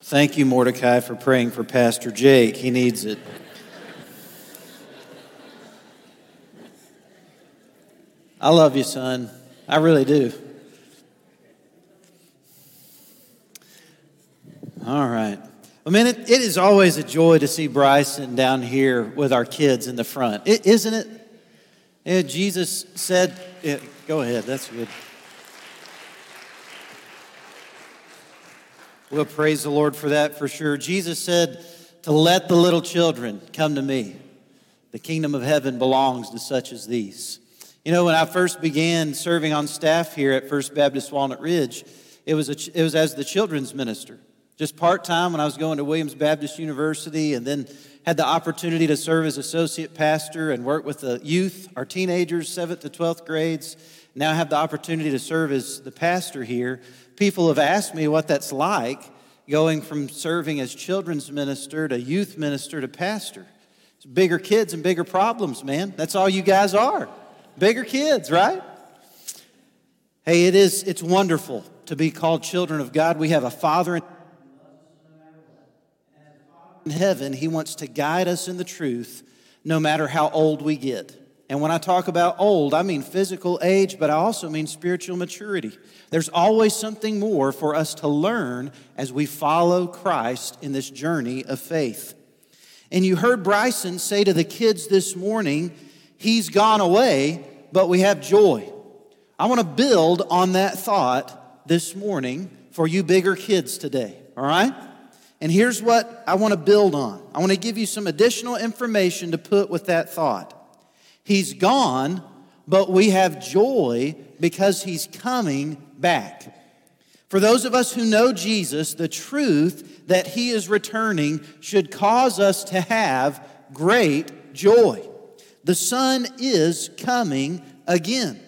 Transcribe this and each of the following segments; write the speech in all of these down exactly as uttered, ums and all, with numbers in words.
Thank you, Mordecai, for praying for Pastor Jake. He needs it. I love you, son. I really do. All right. I mean, it, it is always a joy to see Bryson down here with our kids in the front, it, isn't it? Yeah, Jesus said, yeah, go ahead, that's good. We'll praise the Lord for that for sure. Jesus said to let the little children come to me. The kingdom of heaven belongs to such as these. You know, when I first began serving on staff here at First Baptist Walnut Ridge, it was, a, it was as the children's minister. Just part-time when I was going to Williams Baptist University, and then had the opportunity to serve as associate pastor and work with the youth, our teenagers, seventh to twelfth grades. Now I have the opportunity to serve as the pastor here. People have asked me what that's like, going from serving as children's minister to youth minister to pastor. It's bigger kids and bigger problems, man. That's all you guys are. Bigger kids, right? Hey, it is, it's wonderful to be called children of God. We have a Father in In heaven, He wants to guide us in the truth no matter how old we get. And when I talk about old, I mean physical age, but I also mean spiritual maturity. There's always something more for us to learn as we follow Christ in this journey of faith. And you heard Bryson say to the kids this morning, he's gone away, but we have joy. I want to build on that thought this morning for you bigger kids today, all right? And here's what I want to build on. I want to give you some additional information to put with that thought. He's gone, but we have joy because He's coming back. For those of us who know Jesus, the truth that He is returning should cause us to have great joy. The sun is coming again.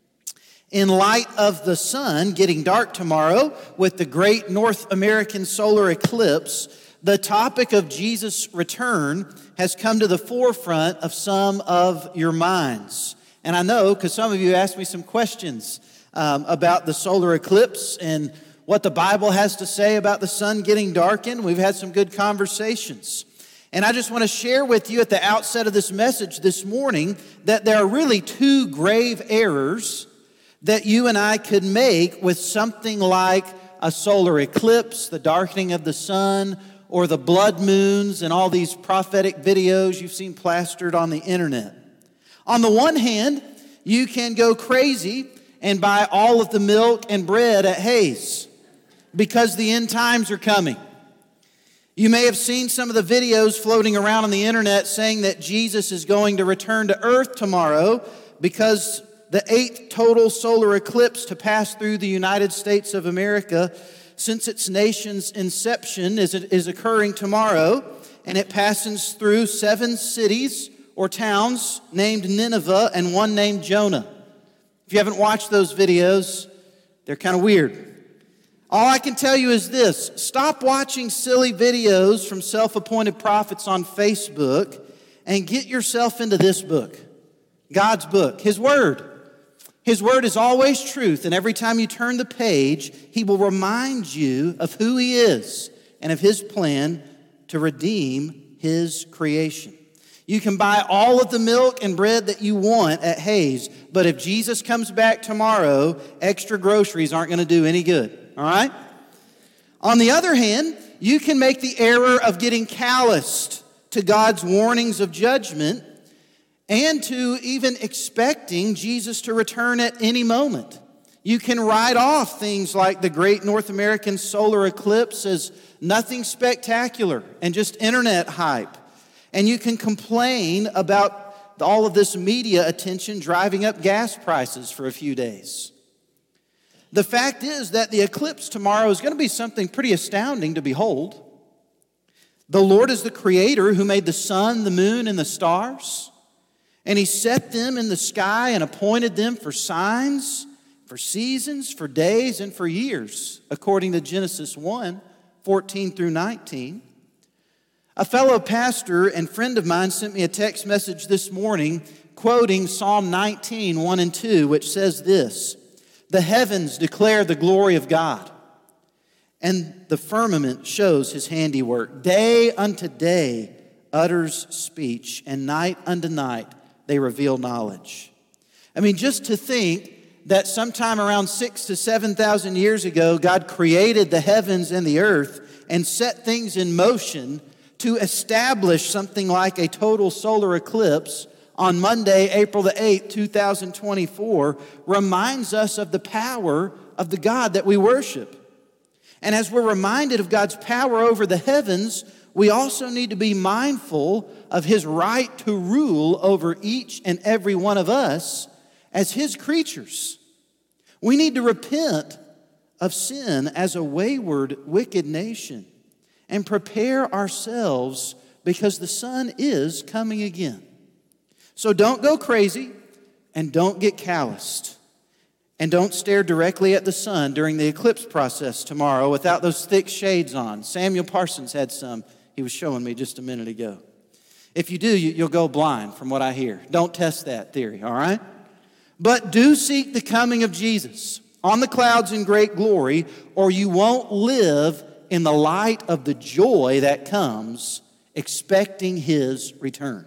In light of the sun getting dark tomorrow with the great North American solar eclipse, the topic of Jesus' return has come to the forefront of some of your minds. And I know because some of you asked me some questions um, about the solar eclipse and what the Bible has to say about the sun getting darkened. We've had some good conversations. And I just want to share with you at the outset of this message this morning that there are really two grave errors that you and I could make with something like a solar eclipse, the darkening of the sun, or the blood moons and all these prophetic videos you've seen plastered on the internet. On the one hand, you can go crazy and buy all of the milk and bread at Hayes because the end times are coming. You may have seen some of the videos floating around on the internet saying that Jesus is going to return to earth tomorrow because the eighth total solar eclipse to pass through the United States of America since its nation's inception is, is occurring tomorrow, and it passes through seven cities or towns named Nineveh and one named Jonah. If you haven't watched those videos, they're kind of weird. All I can tell you is this: stop watching silly videos from self-appointed prophets on Facebook and get yourself into this book, God's book, His Word. His Word is always truth, and every time you turn the page, He will remind you of who He is and of His plan to redeem His creation. You can buy all of the milk and bread that you want at Hayes, but if Jesus comes back tomorrow, extra groceries aren't going to do any good, all right? On the other hand, you can make the error of getting calloused to God's warnings of judgment and to even expecting Jesus to return at any moment. You can write off things like the great North American solar eclipse as nothing spectacular and just internet hype. And you can complain about all of this media attention driving up gas prices for a few days. The fact is that the eclipse tomorrow is going to be something pretty astounding to behold. The Lord is the Creator who made the sun, the moon, and the stars. And He set them in the sky and appointed them for signs, for seasons, for days, and for years, according to Genesis one, fourteen through nineteen. A fellow pastor and friend of mine sent me a text message this morning quoting Psalm nineteen, one and two, which says this: "The heavens declare the glory of God, and the firmament shows his handiwork. Day unto day utters speech, and night unto night they reveal knowledge. I mean, just to think that sometime around six to seven thousand years ago, God created the heavens and the earth and set things in motion to establish something like a total solar eclipse on Monday, April the eighth, two thousand twenty-four, reminds us of the power of the God that we worship. And as we're reminded of God's power over the heavens, we also need to be mindful of his right to rule over each and every one of us as his creatures. We need to repent of sin as a wayward, wicked nation and prepare ourselves because the Son is coming again. So don't go crazy and don't get calloused. And don't stare directly at the sun during the eclipse process tomorrow without those thick shades on. Samuel Parsons had some he was showing me just a minute ago. If you do, you'll go blind from what I hear. Don't test that theory, all right? But do seek the coming of Jesus on the clouds in great glory, or you won't live in the light of the joy that comes expecting his return.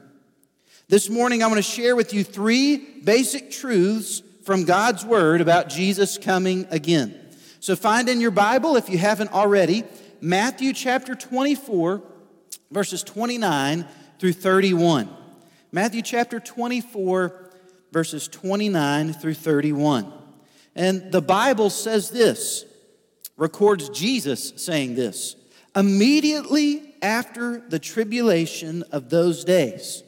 This morning, I want to share with you three basic truths from God's Word about Jesus coming again. So find in your Bible, if you haven't already, Matthew chapter twenty-four, verses twenty-nine through thirty-one. Matthew chapter twenty-four, verses twenty-nine through thirty-one. And the Bible says this, records Jesus saying this: immediately after the tribulation of those days,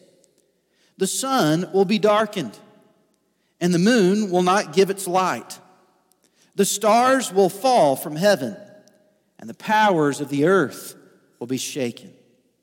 the sun will be darkened, and the moon will not give its light. The stars will fall from heaven, and the powers of the earth will be shaken.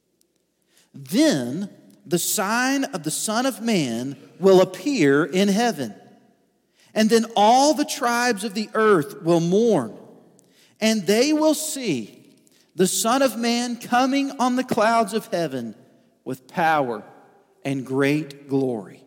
Then the sign of the Son of Man will appear in heaven, and then all the tribes of the earth will mourn, and they will see the Son of Man coming on the clouds of heaven with power and great glory.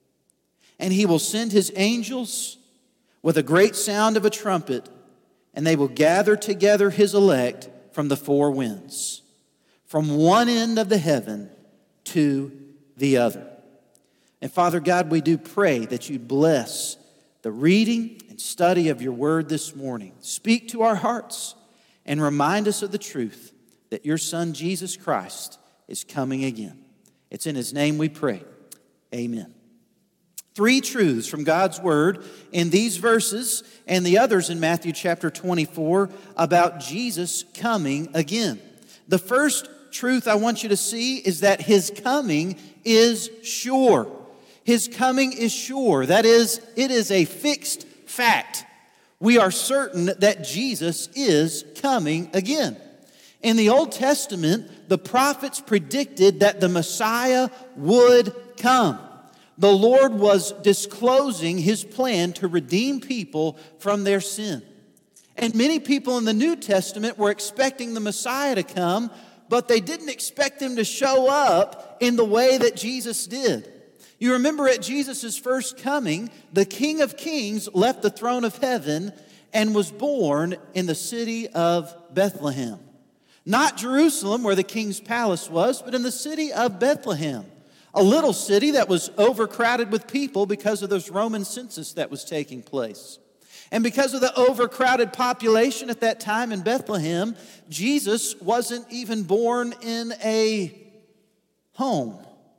And he will send his angels with a great sound of a trumpet, and they will gather together his elect from the four winds, from one end of the heaven to the other. And Father God, we do pray that you bless the reading and study of your word this morning. Speak to our hearts and remind us of the truth that your Son, Jesus Christ, is coming again. It's in his name we pray. Amen. Three truths from God's Word in these verses and the others in Matthew chapter twenty-four about Jesus coming again. The first truth I want you to see is that his coming is sure. His coming is sure. That is, it is a fixed fact. We are certain that Jesus is coming again. In the Old Testament, the prophets predicted that the Messiah would come. The Lord was disclosing his plan to redeem people from their sin. And many people in the New Testament were expecting the Messiah to come, but they didn't expect him to show up in the way that Jesus did. You remember at Jesus' first coming, the King of Kings left the throne of heaven and was born in the city of Bethlehem. Not Jerusalem, where the king's palace was, but in the city of Bethlehem. A little city that was overcrowded with people because of this Roman census that was taking place. And because of the overcrowded population at that time in Bethlehem, Jesus wasn't even born in a home.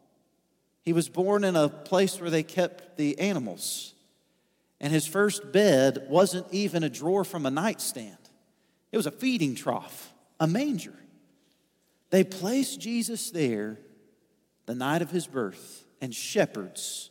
He was born in a place where they kept the animals. And his first bed wasn't even a drawer from a nightstand. It was a feeding trough, a manger. They placed Jesus there the night of his birth, and shepherds,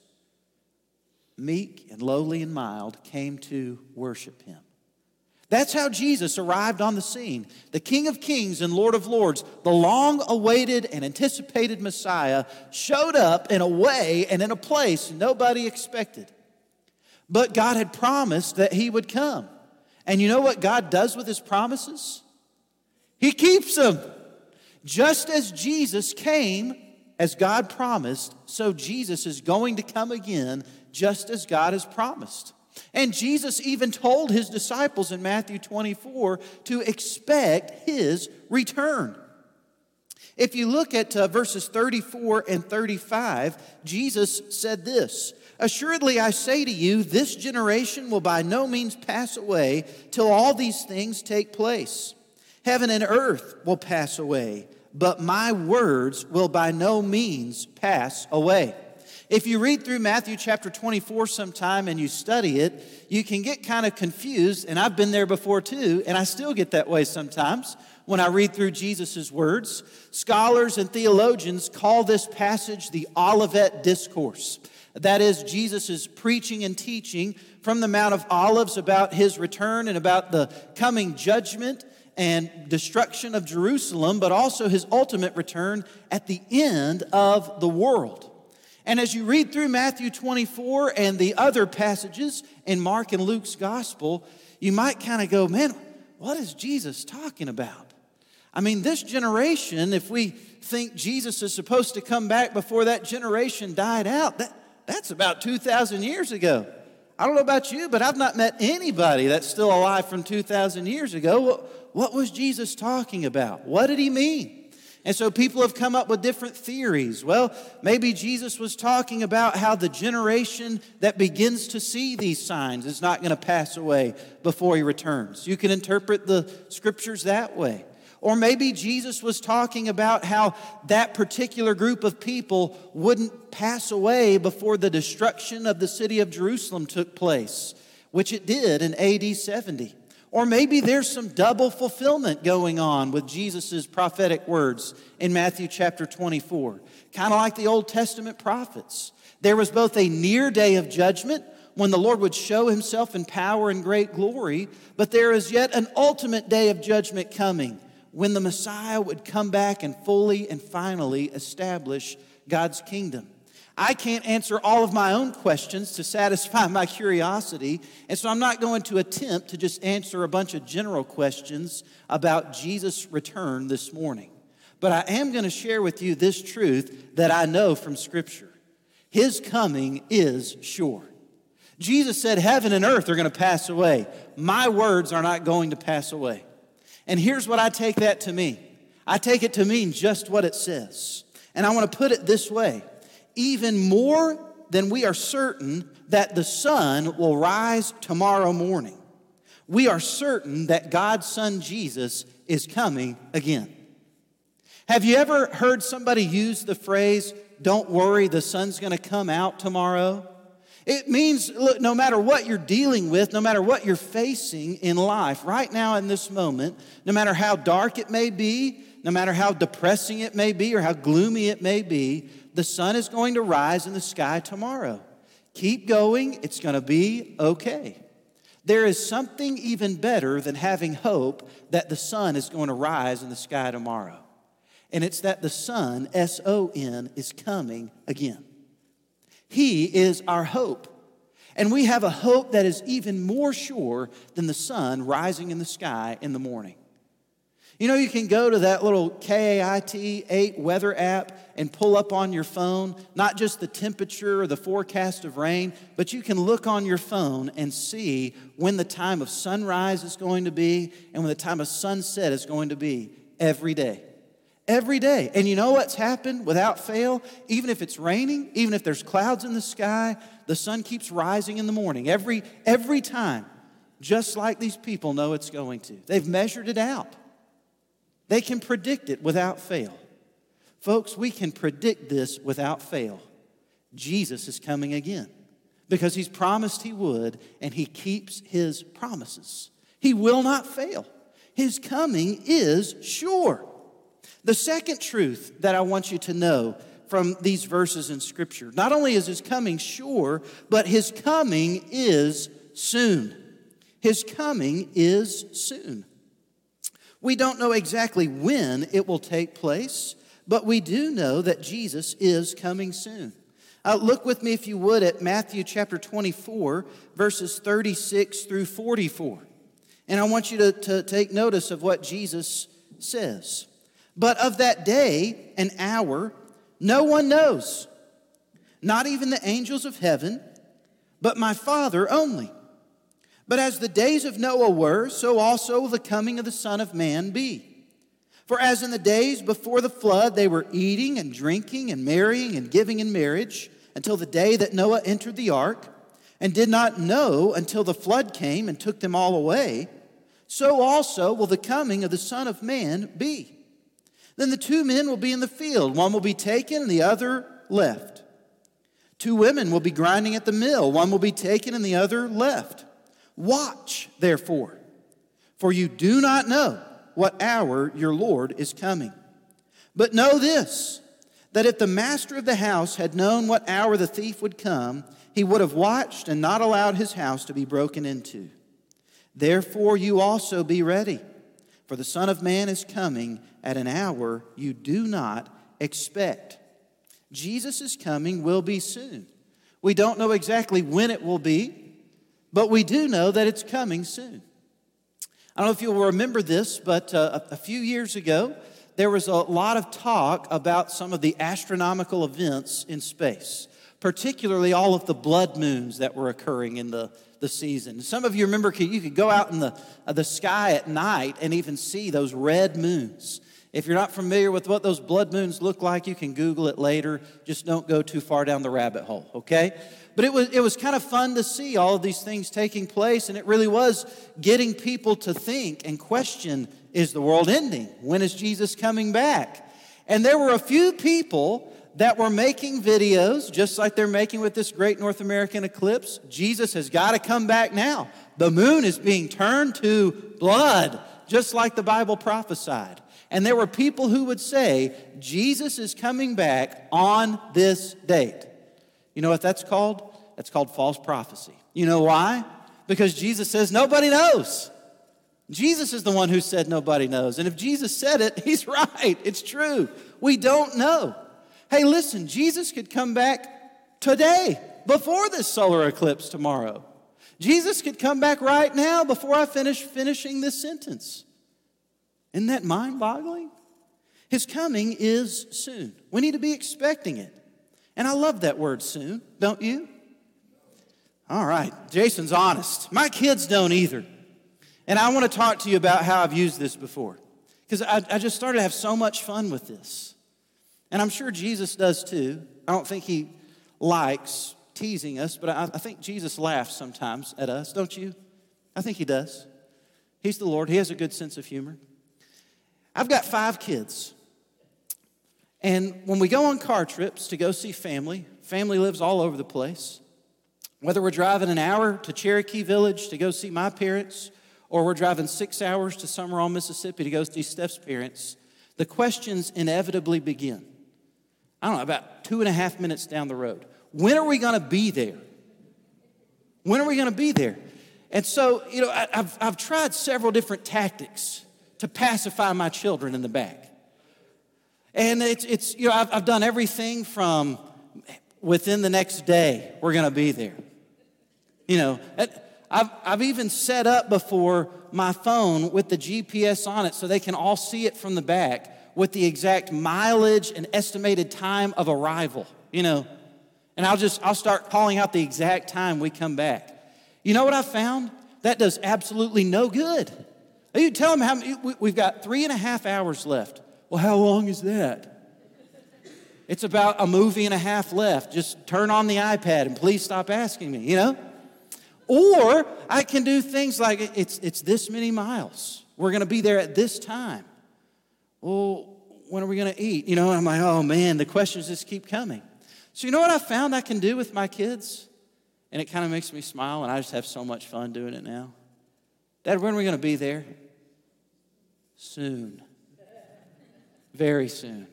meek and lowly and mild, came to worship him. That's how Jesus arrived on the scene. The King of Kings and Lord of Lords, the long-awaited and anticipated Messiah, showed up in a way and in a place nobody expected. But God had promised that he would come. And you know what God does with his promises? He keeps them. Just as Jesus came, as God promised, so Jesus is going to come again just as God has promised. And Jesus even told his disciples in Matthew twenty-four to expect his return. If you look at uh, verses thirty-four and thirty-five, Jesus said this, "Assuredly I say to you, this generation will by no means pass away till all these things take place. Heaven and earth will pass away, but my words will by no means pass away." If you read through Matthew chapter twenty-four sometime and you study it, you can get kind of confused, and I've been there before too, and I still get that way sometimes when I read through Jesus' words. Scholars and theologians call this passage the Olivet Discourse. That is, Jesus' preaching and teaching from the Mount of Olives about his return and about the coming judgment and destruction of Jerusalem, but also his ultimate return at the end of the world. And as you read through Matthew twenty-four and the other passages in Mark and Luke's gospel, you might kind of go, man, what is Jesus talking about? I mean, this generation, if we think Jesus is supposed to come back before that generation died out, that, that's about two thousand years ago. I don't know about you, but I've not met anybody that's still alive from two thousand years ago. What, what was Jesus talking about? What did he mean? And so people have come up with different theories. Well, maybe Jesus was talking about how the generation that begins to see these signs is not going to pass away before he returns. You can interpret the scriptures that way. Or maybe Jesus was talking about how that particular group of people wouldn't pass away before the destruction of the city of Jerusalem took place, which it did in A D seventy. Or maybe there's some double fulfillment going on with Jesus' prophetic words in Matthew chapter twenty-four. Kind of like the Old Testament prophets. There was both a near day of judgment when the Lord would show himself in power and great glory, but there is yet an ultimate day of judgment coming when the Messiah would come back and fully and finally establish God's kingdom. I can't answer all of my own questions to satisfy my curiosity, and so I'm not going to attempt to just answer a bunch of general questions about Jesus' return this morning. But I am going to share with you this truth that I know from Scripture. His coming is sure. Jesus said, heaven and earth are going to pass away. My words are not going to pass away. And here's what I take that to mean. I take it to mean just what it says. And I want to put it this way. Even more than we are certain that the sun will rise tomorrow morning, we are certain that God's Son Jesus is coming again. Have you ever heard somebody use the phrase, don't worry, the sun's going to come out tomorrow? It means, look, no matter what you're dealing with, no matter what you're facing in life, right now in this moment, no matter how dark it may be, no matter how depressing it may be or how gloomy it may be, the sun is going to rise in the sky tomorrow. Keep going, it's going to be okay. There is something even better than having hope that the sun is going to rise in the sky tomorrow. And it's that the sun, S O N, is coming again. He is our hope. And we have a hope that is even more sure than the sun rising in the sky in the morning. You know, you can go to that little K A I T eight weather app and pull up on your phone, not just the temperature or the forecast of rain, but you can look on your phone and see when the time of sunrise is going to be and when the time of sunset is going to be every day. Every day. And you know what's happened without fail? Even if it's raining, even if there's clouds in the sky, the sun keeps rising in the morning. Every, every time, just like these people know it's going to. They've measured it out. They can predict it without fail. Folks, we can predict this without fail. Jesus is coming again because he's promised he would, and he keeps his promises. He will not fail. His coming is sure. The second truth that I want you to know from these verses in Scripture, not only is his coming sure, but his coming is soon. His coming is soon. We don't know exactly when it will take place, but we do know that Jesus is coming soon. Uh, look with me, if you would, at Matthew chapter twenty-four, verses thirty-six through forty-four. And I want you to, to take notice of what Jesus says. But of that day and hour, no one knows, not even the angels of heaven, but my Father only. But as the days of Noah were, so also will the coming of the Son of Man be. For as in the days before the flood, they were eating and drinking and marrying and giving in marriage until the day that Noah entered the ark, and did not know until the flood came and took them all away, so also will the coming of the Son of Man be. Then the two men will be in the field. One will be taken and the other left. Two women will be grinding at the mill. One will be taken and the other left. Watch, therefore, for you do not know what hour your Lord is coming. But know this, that if the master of the house had known what hour the thief would come, he would have watched and not allowed his house to be broken into. Therefore you also be ready, for the Son of Man is coming at an hour you do not expect. Jesus' coming will be soon. We don't know exactly when it will be, but we do know that it's coming soon. I don't know if you'll remember this, but uh, a few years ago, there was a lot of talk about some of the astronomical events in space, particularly all of the blood moons that were occurring in the, the season. Some of you remember you could go out in the, uh, the sky at night and even see those red moons. If you're not familiar with what those blood moons look like, you can Google it later. Just don't go too far down the rabbit hole, okay? But it was, it was kind of fun to see all of these things taking place, and it really was getting people to think and question, is the world ending? When is Jesus coming back? And there were a few people that were making videos, just like they're making with this great North American eclipse. Jesus has got to come back now. The moon is being turned to blood, just like the Bible prophesied. And there were people who would say, Jesus is coming back on this date. You know what that's called? That's called false prophecy. You know why? Because Jesus says nobody knows. Jesus is the one who said nobody knows. And if Jesus said it, he's right. It's true. We don't know. Hey, listen, Jesus could come back today, before this solar eclipse tomorrow. Jesus could come back right now before I finish finishing this sentence. Isn't that mind-boggling? His coming is soon. We need to be expecting it. And I love that word soon, don't you? All right, Jason's honest. My kids don't either. And I want to talk to you about how I've used this before. Because I, I just started to have so much fun with this. And I'm sure Jesus does too. I don't think he likes teasing us, but I, I think Jesus laughs sometimes at us, don't you? I think he does. He's the Lord. He has a good sense of humor. I've got five kids. And when we go on car trips to go see family, family lives all over the place. Whether we're driving an hour to Cherokee Village to go see my parents, or we're driving six hours to Summerall, Mississippi to go see Steph's parents, the questions inevitably begin. I don't know, about two and a half minutes down the road. When are we going to be there? When are we going to be there? And so, you know, I, I've, I've tried several different tactics to pacify my children in the back. And it's, it's you know, I've, I've done everything from within the next day, we're going to be there. You know, I've, I've even set up before my phone with the G P S on it so they can all see it from the back with the exact mileage and estimated time of arrival, you know. And I'll just, I'll start calling out the exact time we come back. You know what I found? That does absolutely no good. You tell them how many, we've got three and a half hours left. Well, how long is that? It's about a movie and a half left. Just turn on the iPad and please stop asking me, you know? Or I can do things like it's, it's this many miles. We're going to be there at this time. Well, when are we going to eat? You know, and I'm like, oh man, the questions just keep coming. So you know what I found I can do with my kids? And it kind of makes me smile, and I just have so much fun doing it now. Dad, when are we going to be there? Soon. Very soon.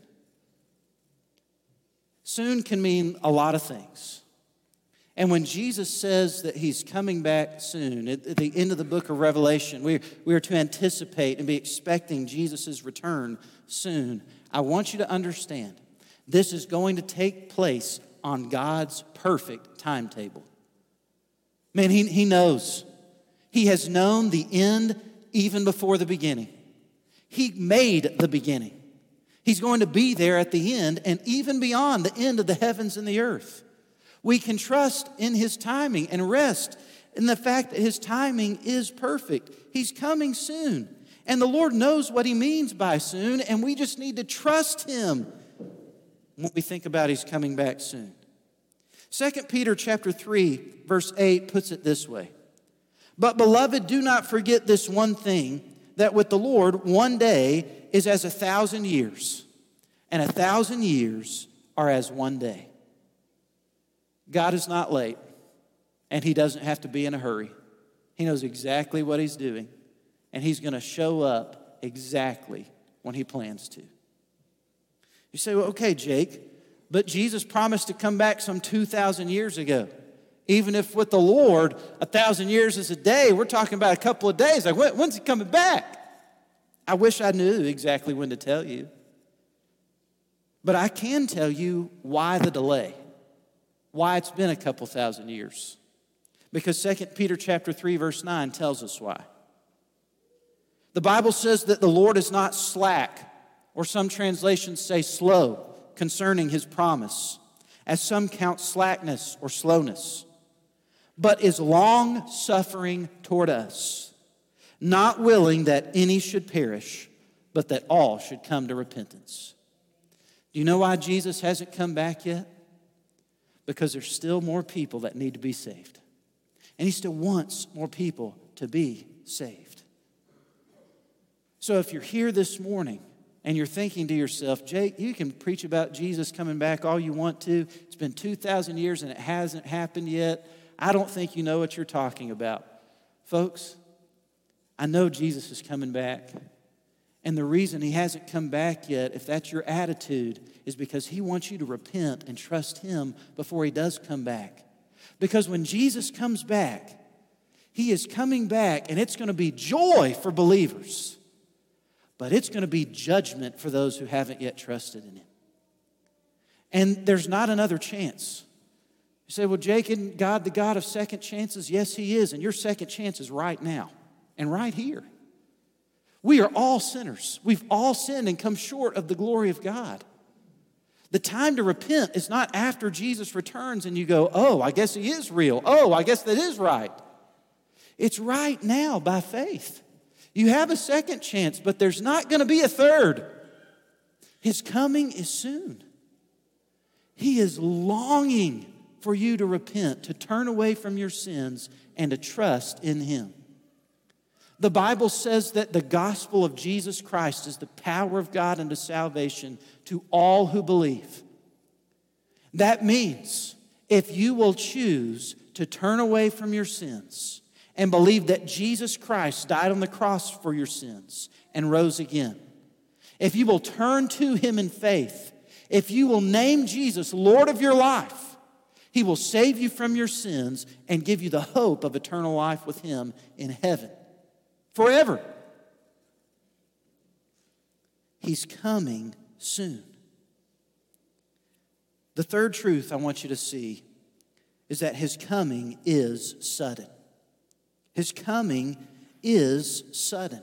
Soon can mean a lot of things. And when Jesus says that he's coming back soon, at, at the end of the book of Revelation, we, we are to anticipate and be expecting Jesus' return soon. I want you to understand, this is going to take place on God's perfect timetable. Man, he, he knows. He has known the end even before the beginning. He made the beginning. He's going to be there at the end and even beyond the end of the heavens and the earth. We can trust in his timing and rest in the fact that his timing is perfect. He's coming soon. And the Lord knows what he means by soon, and we just need to trust him when we think about he's coming back soon. Second Peter chapter three, verse eight puts it this way. But beloved, do not forget this one thing, that with the Lord one day is as a thousand years, and a thousand years are as one day. God is not late, and he doesn't have to be in a hurry. He knows exactly what he's doing, and he's going to show up exactly when he plans to. You say, well, okay, Jake, but Jesus promised to come back some two thousand years ago. Even if with the Lord, a thousand years is a day, we're talking about a couple of days. Like, when, when's he coming back? I wish I knew exactly when to tell you. But I can tell you why the delay, why it's been a couple thousand years. Because Second Peter chapter three, verse nine tells us why. The Bible says that the Lord is not slack, or some translations say slow, concerning his promise, as some count slackness or slowness, but is long-suffering toward us, not willing that any should perish, but that all should come to repentance. Do you know why Jesus hasn't come back yet? Because there's still more people that need to be saved. And he still wants more people to be saved. So if you're here this morning and you're thinking to yourself, Jake, you can preach about Jesus coming back all you want to. It's been two thousand years and it hasn't happened yet. I don't think you know what you're talking about. Folks, I know Jesus is coming back. And the reason he hasn't come back yet, if that's your attitude, is because he wants you to repent and trust him before he does come back. Because when Jesus comes back, he is coming back, and it's going to be joy for believers. But it's going to be judgment for those who haven't yet trusted in him. And there's not another chance. You say, well, Jake, isn't God the God of second chances? Yes, he is. And your second chance is right now and right here. We are all sinners. We've all sinned and come short of the glory of God. The time to repent is not after Jesus returns and you go, oh, I guess he is real. Oh, I guess that is right. It's right now by faith. You have a second chance, but there's not going to be a third. His coming is soon. He is longing for you to repent, to turn away from your sins, and to trust in him. The Bible says that the gospel of Jesus Christ is the power of God unto salvation to all who believe. That means if you will choose to turn away from your sins and believe that Jesus Christ died on the cross for your sins and rose again, if you will turn to him in faith, if you will name Jesus Lord of your life, he will save you from your sins and give you the hope of eternal life with him in heaven. Forever. He's coming soon. The third truth I want you to see is that his coming is sudden. His coming is sudden.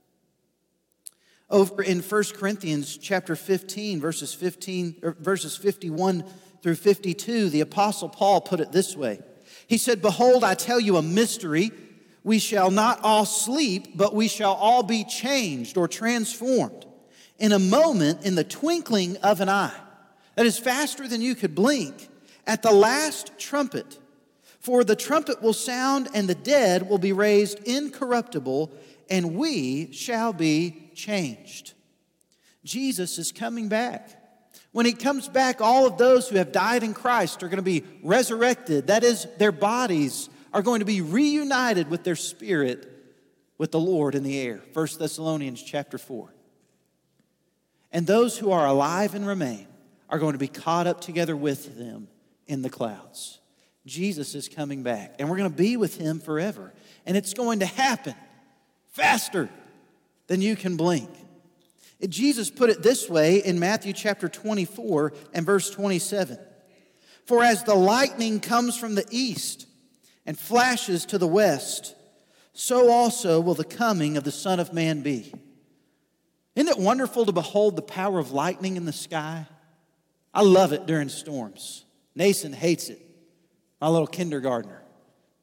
Over in First Corinthians chapter fifteen, verses fifteen, or verses fifty-one through fifty-two, the Apostle Paul put it this way. He said, "Behold, I tell you a mystery. We shall not all sleep, but we shall all be changed or transformed in a moment, in the twinkling of an eye. That is faster than you could blink, at the last trumpet. For the trumpet will sound, and the dead will be raised incorruptible, and we shall be changed." Jesus is coming back. When he comes back, all of those who have died in Christ are going to be resurrected. That is, their bodies are going to be reunited with their spirit with the Lord in the air. First Thessalonians chapter four. And those who are alive and remain are going to be caught up together with them in the clouds. Jesus is coming back, and we're going to be with him forever. And it's going to happen faster than you can blink. Jesus put it this way in Matthew chapter twenty-four and verse twenty-seven. "For as the lightning comes from the east and flashes to the west, so also will the coming of the Son of Man be." Isn't it wonderful to behold the power of lightning in the sky? I love it during storms. Nason hates it, my little kindergartner.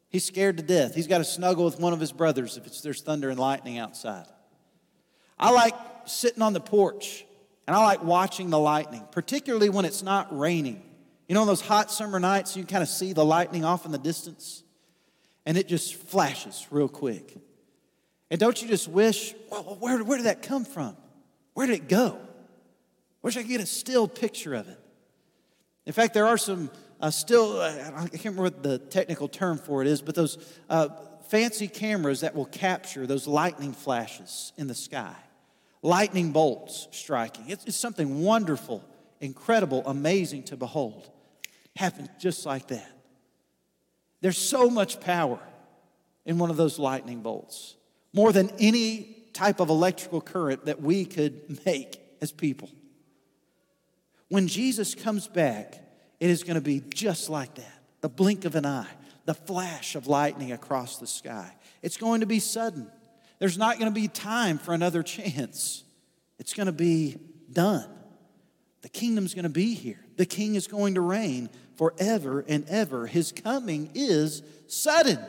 He's scared to death. He's got to snuggle with one of his brothers if it's, there's thunder and lightning outside. I like sitting on the porch, and I like watching the lightning, particularly when it's not raining. You know, on those hot summer nights, you kind of see the lightning off in the distance, and it just flashes real quick. And don't you just wish, well, where, where did that come from? Where did it go? Wish I could get a still picture of it. In fact, there are some uh, still, uh, I can't remember what the technical term for it is, but those uh, fancy cameras that will capture those lightning flashes in the sky. Lightning bolts striking. It's, it's something wonderful, incredible, amazing to behold. Happens just like that. There's so much power in one of those lightning bolts. More than any type of electrical current that we could make as people. When Jesus comes back, it is going to be just like that. The blink of an eye, the flash of lightning across the sky. It's going to be sudden. There's not going to be time for another chance. It's going to be done. The kingdom's going to be here. The king is going to reign forever and ever. His coming is sudden.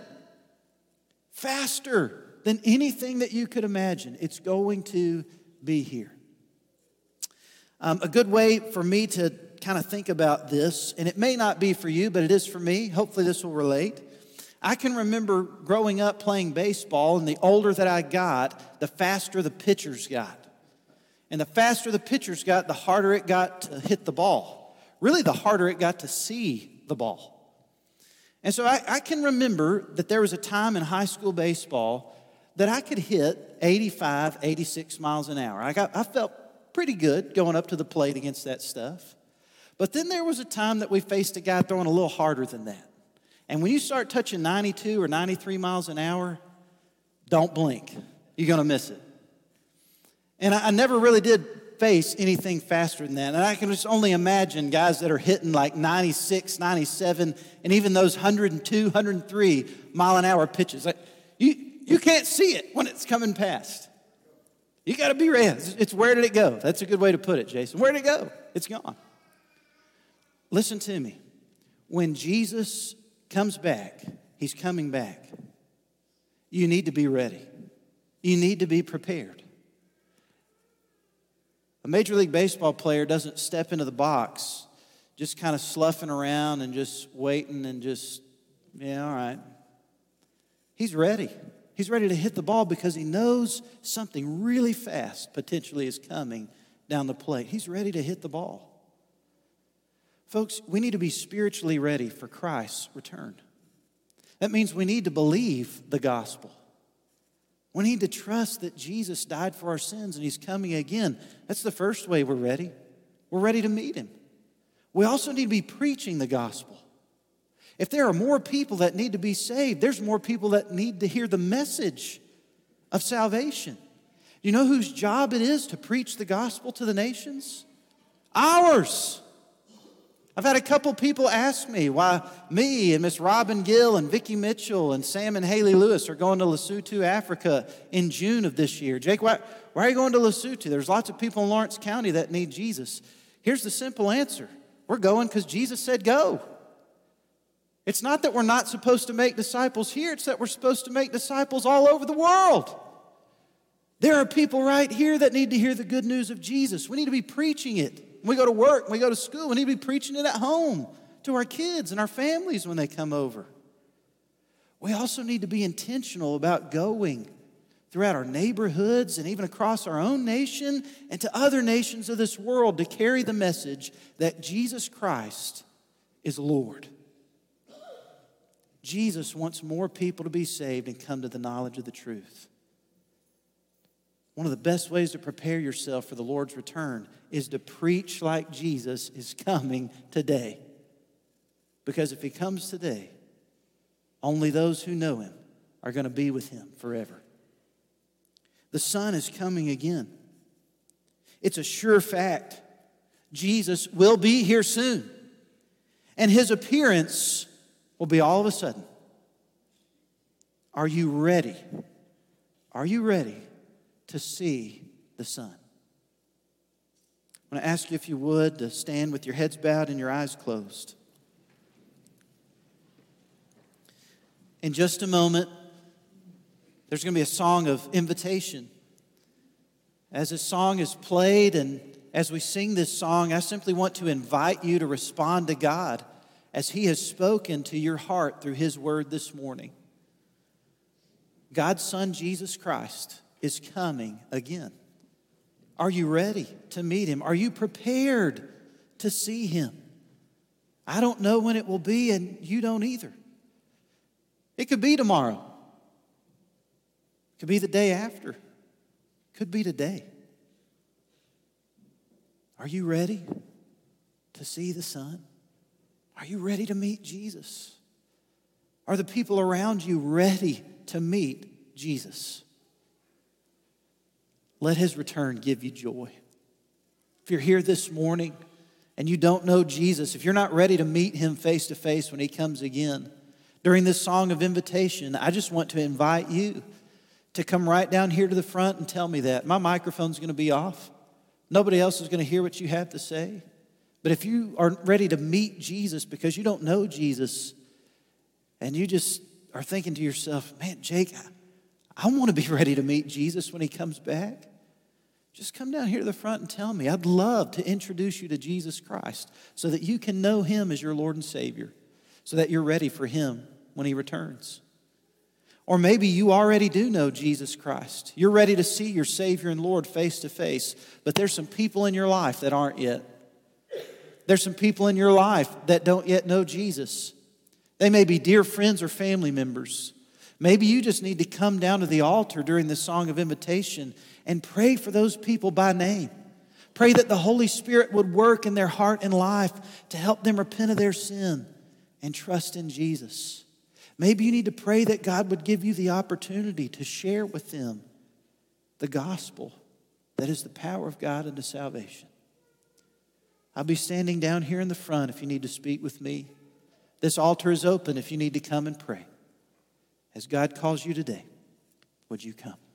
Faster than anything that you could imagine. It's going to be here. Um, a good way for me to kind of think about this, and it may not be for you, but it is for me. Hopefully this will relate. I can remember growing up playing baseball, and the older that I got, the faster the pitchers got. And the faster the pitchers got, the harder it got to hit the ball. Really, the harder it got to see the ball. And so I, I can remember that there was a time in high school baseball that I could hit eighty-five, eighty-six miles an hour. I got, I felt pretty good going up to the plate against that stuff. But then there was a time that we faced a guy throwing a little harder than that. And when you start touching ninety-two or ninety-three miles an hour, don't blink. You're going to miss it. And I, I never really did face anything faster than that. And I can just only imagine guys that are hitting like ninety-six, ninety-seven, and even those one hundred two, one hundred three mile an hour pitches. Like, you, you can't see it when it's coming past. You got to be ready. It's, it's where did it go? That's a good way to put it, Jason. Where did it go? It's gone. Listen to me. When Jesus comes back, he's coming back. You need to be ready. You need to be prepared. A Major League Baseball player doesn't step into the box just kind of sloughing around and just waiting and just, yeah, all right. He's ready. He's ready to hit the ball because he knows something really fast potentially is coming down the plate. He's ready to hit the ball. Folks, we need to be spiritually ready for Christ's return. That means we need to believe the gospel. We need to trust that Jesus died for our sins and he's coming again. That's the first way we're ready. We're ready to meet him. We also need to be preaching the gospel. If there are more people that need to be saved, there's more people that need to hear the message of salvation. You know whose job it is to preach the gospel to the nations? Ours. I've had a couple people ask me why me and Miss Robin Gill and Vicki Mitchell and Sam and Haley Lewis are going to Lesotho, Africa in June of this year. Jake, why, why are you going to Lesotho? There's lots of people in Lawrence County that need Jesus. Here's the simple answer. We're going because Jesus said go. It's not that we're not supposed to make disciples here. It's that we're supposed to make disciples all over the world. There are people right here that need to hear the good news of Jesus. We need to be preaching it. When we go to work, when we go to school, we need to be preaching it at home to our kids and our families when they come over. We also need to be intentional about going throughout our neighborhoods and even across our own nation and to other nations of this world to carry the message that Jesus Christ is Lord. Jesus wants more people to be saved and come to the knowledge of the truth. One of the best ways to prepare yourself for the Lord's return is to preach like Jesus is coming today. Because if he comes today, only those who know him are going to be with him forever. The Son is coming again. It's a sure fact. Jesus will be here soon. And his appearance will be all of a sudden. Are you ready? Are you ready to see the Son? I'm going to ask you, if you would, to stand with your heads bowed and your eyes closed. In just a moment, there's going to be a song of invitation. As this song is played and as we sing this song, I simply want to invite you to respond to God as He has spoken to your heart through His word this morning. God's Son, Jesus Christ, is coming again. Are you ready to meet Him? Are you prepared to see Him? I don't know when it will be, and you don't either. It could be tomorrow. It could be the day after. It could be today. Are you ready to see the Son? Are you ready to meet Jesus? Are the people around you ready to meet Jesus? Let His return give you joy. If you're here this morning and you don't know Jesus, if you're not ready to meet Him face to face when He comes again, during this song of invitation, I just want to invite you to come right down here to the front and tell me that. My microphone's going to be off. Nobody else is going to hear what you have to say. But if you are ready to meet Jesus because you don't know Jesus and you just are thinking to yourself, man, Jake, I, I want to be ready to meet Jesus when He comes back, just come down here to the front and tell me. I'd love to introduce you to Jesus Christ so that you can know Him as your Lord and Savior, so that you're ready for Him when He returns. Or maybe you already do know Jesus Christ. You're ready to see your Savior and Lord face to face, but there's some people in your life that aren't yet. There's some people in your life that don't yet know Jesus. They may be dear friends or family members. Maybe you just need to come down to the altar during the song of invitation and pray for those people by name. Pray that the Holy Spirit would work in their heart and life to help them repent of their sin and trust in Jesus. Maybe you need to pray that God would give you the opportunity to share with them the gospel that is the power of God unto salvation. I'll be standing down here in the front if you need to speak with me. This altar is open if you need to come and pray. As God calls you today, would you come?